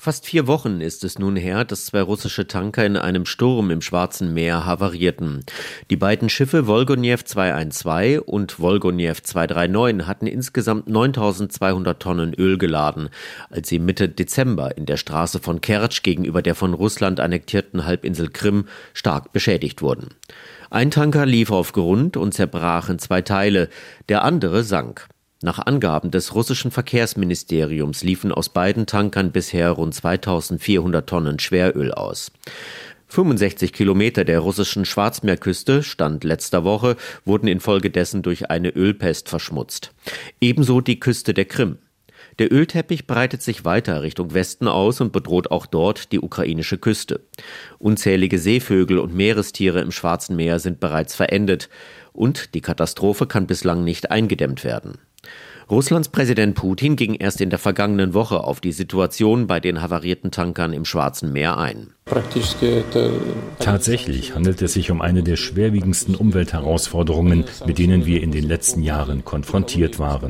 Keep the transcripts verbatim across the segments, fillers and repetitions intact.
Fast vier Wochen ist es nun her, dass zwei russische Tanker in einem Sturm im Schwarzen Meer havarierten. Die beiden Schiffe Wolgonew zweihundertzwölf und Wolgonew zweihunderneununddreißig hatten insgesamt neuntausendzweihundert Tonnen Öl geladen, als sie Mitte Dezember in der Straße von Kertsch gegenüber der von Russland annektierten Halbinsel Krim stark beschädigt wurden. Ein Tanker lief auf Grund und zerbrach in zwei Teile, der andere sank. Nach Angaben des russischen Verkehrsministeriums liefen aus beiden Tankern bisher rund zweitausendvierhundert Tonnen Schweröl aus. fünfundsechzig Kilometer der russischen Schwarzmeerküste, Stand letzter Woche, wurden infolgedessen durch eine Ölpest verschmutzt. Ebenso die Küste der Krim. Der Ölteppich breitet sich weiter Richtung Westen aus und bedroht auch dort die ukrainische Küste. Unzählige Seevögel und Meerestiere im Schwarzen Meer sind bereits verendet und die Katastrophe kann bislang nicht eingedämmt werden. Russlands Präsident Putin ging erst in der vergangenen Woche auf die Situation bei den havarierten Tankern im Schwarzen Meer ein. Tatsächlich handelt es sich um eine der schwerwiegendsten Umweltherausforderungen, mit denen wir in den letzten Jahren konfrontiert waren.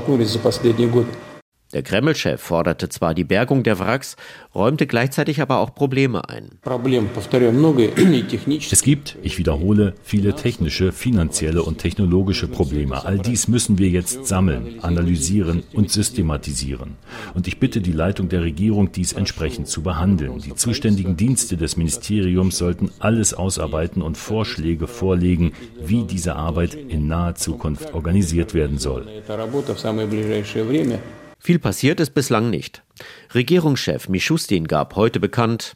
Der Kreml-Chef forderte zwar die Bergung der Wracks, räumte gleichzeitig aber auch Probleme ein. Es gibt, ich wiederhole, viele technische, finanzielle und technologische Probleme. All dies müssen wir jetzt sammeln, analysieren und systematisieren. Und ich bitte die Leitung der Regierung, dies entsprechend zu behandeln. Die zuständigen Dienste des Ministeriums sollten alles ausarbeiten und Vorschläge vorlegen, wie diese Arbeit in naher Zukunft organisiert werden soll. Viel passiert ist bislang nicht. Regierungschef Mischustin gab heute bekannt: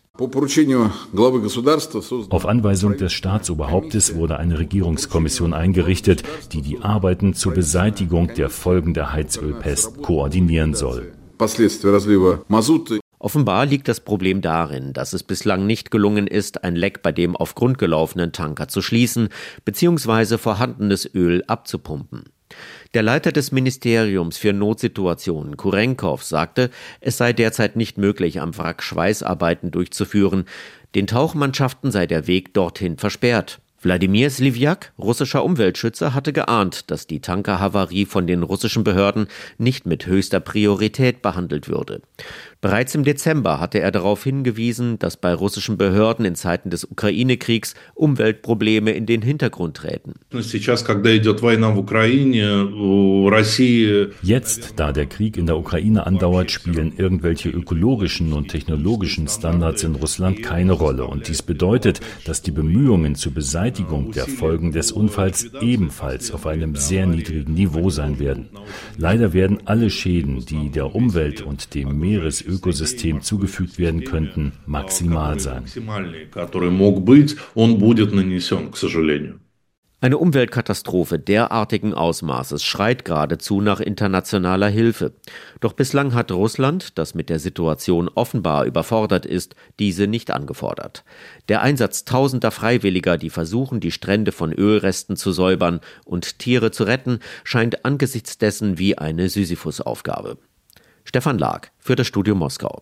Auf Anweisung des Staatsoberhauptes wurde eine Regierungskommission eingerichtet, die die Arbeiten zur Beseitigung der Folgen der Heizölpest koordinieren soll. Offenbar liegt das Problem darin, dass es bislang nicht gelungen ist, ein Leck bei dem auf Grund gelaufenen Tanker zu schließen bzw. vorhandenes Öl abzupumpen. Der Leiter des Ministeriums für Notsituationen, Kurenkov, sagte, es sei derzeit nicht möglich, am Wrack Schweißarbeiten durchzuführen. Den Tauchmannschaften sei der Weg dorthin versperrt. Wladimir Slivjak, russischer Umweltschützer, hatte geahnt, dass die Tankerhavarie von den russischen Behörden nicht mit höchster Priorität behandelt würde. Bereits im Dezember hatte er darauf hingewiesen, dass bei russischen Behörden in Zeiten des Ukraine-Kriegs Umweltprobleme in den Hintergrund treten. Jetzt, da der Krieg in der Ukraine andauert, spielen irgendwelche ökologischen und technologischen Standards in Russland keine Rolle. Und dies bedeutet, dass die Bemühungen zur Beseitigung der Folgen des Unfalls ebenfalls auf einem sehr niedrigen Niveau sein werden. Leider werden alle Schäden, die der Umwelt und dem Meeresökosystem Ökosystem zugefügt werden könnten, maximal sein. Eine Umweltkatastrophe derartigen Ausmaßes schreit geradezu nach internationaler Hilfe. Doch bislang hat Russland, das mit der Situation offenbar überfordert ist, diese nicht angefordert. Der Einsatz tausender Freiwilliger, die versuchen, die Strände von Ölresten zu säubern und Tiere zu retten, scheint angesichts dessen wie eine Sisyphus-Aufgabe. Stefan Lag für das Studio Moskau.